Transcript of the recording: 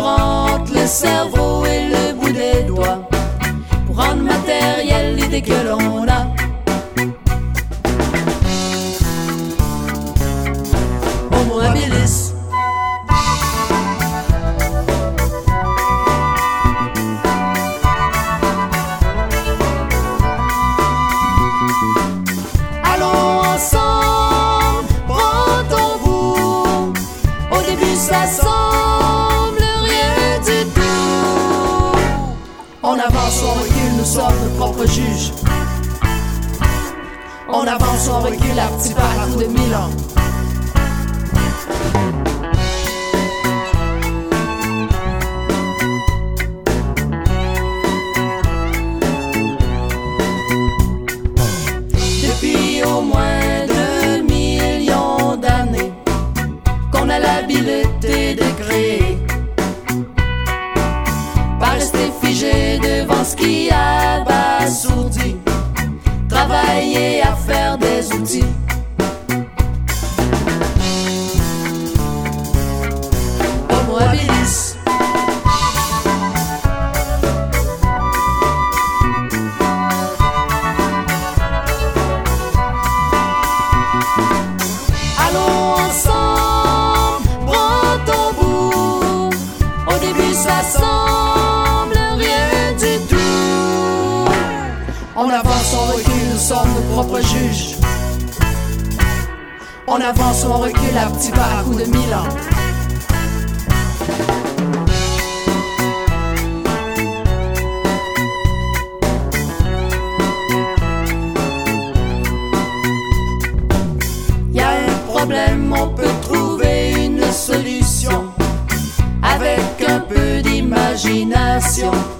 entre le cerveau et le bout des doigts pour rendre matériel l'idée que l'on a. Homo habilis. Allons ensemble, prends ton bout. Au début ça semble rien du tout. On avance, on recule, nous sommes nos propres juges. On avance, on recule à petits pas à coups de 1000 ans. Depuis au moins 2 millions d'années qu'on a l'habileté de créer, pas rester figé devant ce qui abasourdit, travailler à faire des outils. Homo habilis. Allons ensemble, prends ton bout. Au début ça semble rien du tout. On avance, on recule, nous sommes nos propres juges. On avance, on recule à petits pas à coups de 1000 ans. Y a un problème, on peut trouver une solution avec un peu d'imagination.